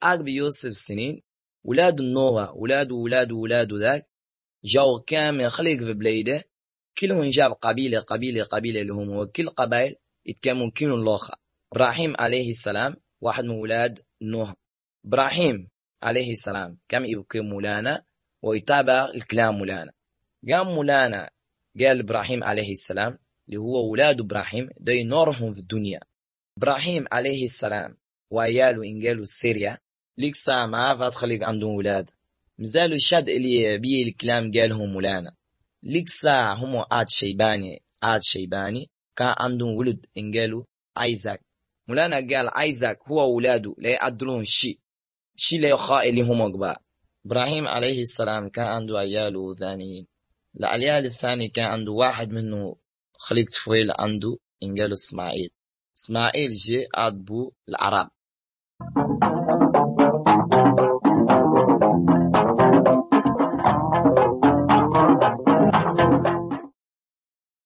عقب يوسف سنين ولاد النوغة ولاده ذاك جاو كامل خلق في بلاده، كلهم جاب قبيلة لهم، وكل قبائل يتكامون كينو اللوخة. إبراهيم عليه السلام واحد من ولاد نوح. إبراهيم عليه السلام كم يبكي مولانا ويتابع الكلام مولانا. قام مولانا قال إبراهيم عليه السلام اللي هو ولاد إبراهيم دي نورهم في الدنيا. إبراهيم عليه السلام وعياله إنجالوا سيريا ليك ساعة ما فاتخلق عندهم ولاد، مزالوا الشد اللي بيه الكلام قالهم مولانا. ليك ساعة هم عاد شيباني كان عندهم ولد إنجالوا عايزاك. مولانا قال عايزاك هو ولاده لا يعدلون شيء لا يخاء اللي هم قباء. إبراهيم عليه السلام كان عنده عياله ثانيين، العيال الثاني كان عنده واحد منه خليق طفيل عنده إنجالوا إسماعيل جي أدبو العرب.